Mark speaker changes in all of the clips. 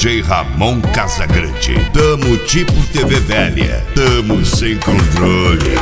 Speaker 1: DJ Ramon Casagrande. Tamo tipo TV velha, tamo sem controle.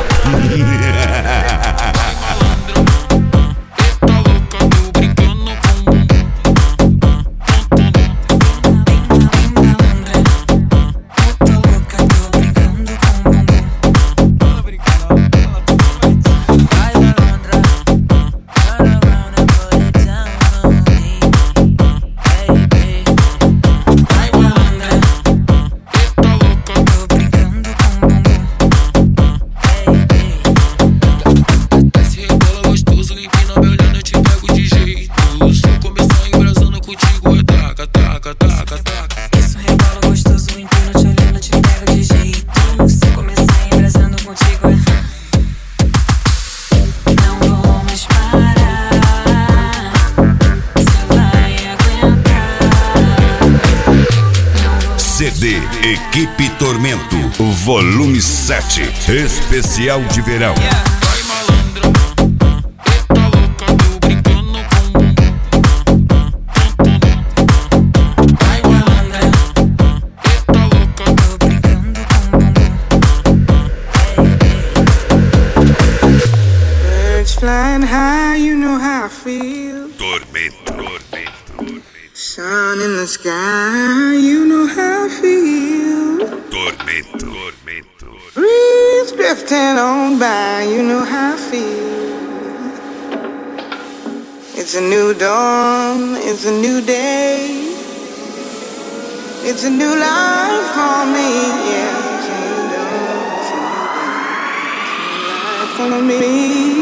Speaker 1: CD Equipe Tormento, volume 7, especial de verão.
Speaker 2: Vai malandra, tá louca, tô brincando com Vai malandra, tá louca, tô brincando com
Speaker 3: Birds flying high, you know how I feel.
Speaker 1: Tormento.
Speaker 3: Sun in the sky, you know how I feel.
Speaker 1: Tormento.
Speaker 3: Breeze drifting on by, you know how I feel. It's a new dawn, it's a new day. It's a new life for me, yeah. It's a new dawn, it's a new day. It's a new life for me.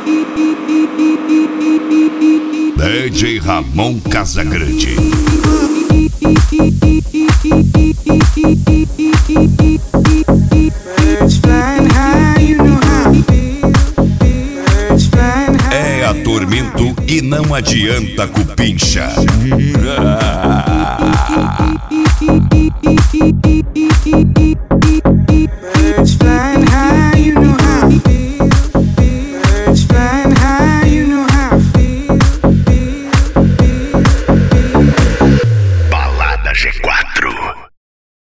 Speaker 1: DJ Ramon Casagrande. É a Tormento e não adianta cupincha.